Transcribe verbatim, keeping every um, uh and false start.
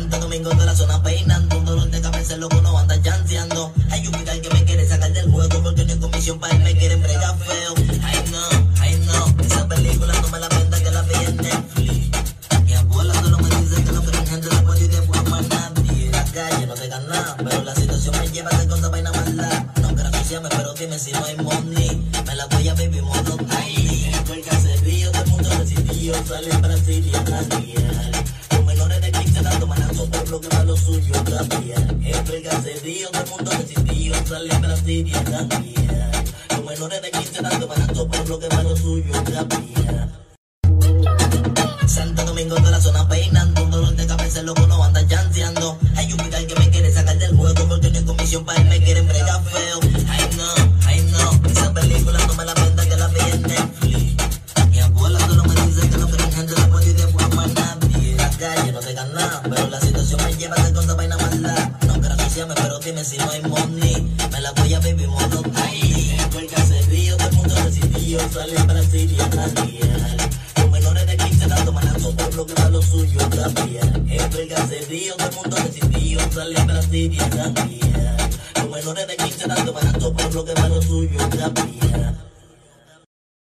Santo Domingo de la zona peinando, un dolor de cabeza es lo que uno anda chanceando. Hay un viral que me quiere sacar del juego porque no hay comisión para él, me quieren bregar feo. Ay no, ay no, esa película no me la venda que la vi en Netflix. Mi abuela solo me dice que lo que mi gente se puede y después más nadie. En la calle no te ganas, pero la situación me lleva a hacer cosas vaina mala. No quiero asociarme, pero dime si no hay money. Me la voy a baby modo tiny. El caserío del mundo decidió salir para Brasil y a cambiar. Los menores de quince dando manazo por lo que va lo suyo cambiar. El caserío del mundo decidió salir para Brasil y a cambiar. Los menores de quince dando manazo por lo que va lo suyo cambiar. Santo Domingo de la zona peinando, un dolor de cabeza es lo que uno anda chanceando. Hay un viral que me quiere sacar del juego porque no hay comisión para él, me quieren bregar feo. Ay no, ay no, esa película no me la venda que la vi en Netflix. Mi abuela solo me dice que lo que mi gente se puede y después más nadie. En la calle no te ganas, pero la situación me lleva a hacer cosas vaina mala. No quiero asociarme, pero dime si no hay money. Me la voy a baby modo tiny. El caserío del mundo decidió salir para Brasil y a cambiar. Los menores de quince dando manazo por lo que va lo suyo cambiar. El caserío del mundo decidió salir para Brasil y a cambiar. Los menores de quince dando manazo por lo que va lo suyo cambiar.